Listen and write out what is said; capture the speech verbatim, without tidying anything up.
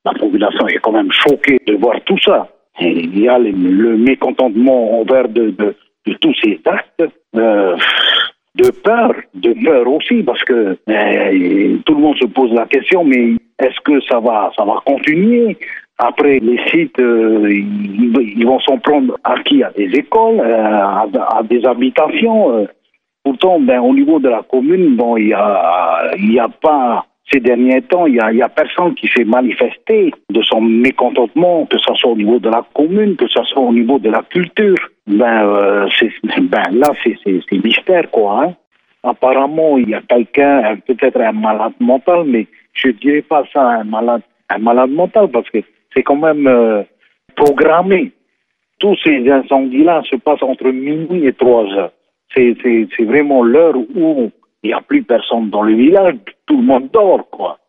la population est quand même choquée de voir tout ça. Et il y a le, le mécontentement envers de, de, de tous ces actes, euh, de peur, de peur aussi, parce que euh, tout le monde se pose la question, mais est-ce que ça va, ça va continuer? Après, les sites, euh, ils, ils vont s'en prendre à qui? À des écoles, euh, à, à des habitations. Euh. Pourtant, ben, au niveau de la commune, bon, il y a, il y a pas, ces derniers temps, il y a, il y a personne qui s'est manifesté de son mécontentement, que ce soit au niveau de la commune, que ce soit au niveau de la culture. Ben, euh, c'est, ben là, c'est, c'est, c'est mystère, quoi. Hein. Apparemment, il y a quelqu'un, peut-être un malade mental, mais je dirais pas ça un malade, un malade mental, parce que c'est quand même euh, programmé. Tous ces incendies-là se passent entre minuit et trois heures. C'est, c'est, c'est vraiment l'heure où il n'y a plus personne dans le village, tout le monde dort, quoi.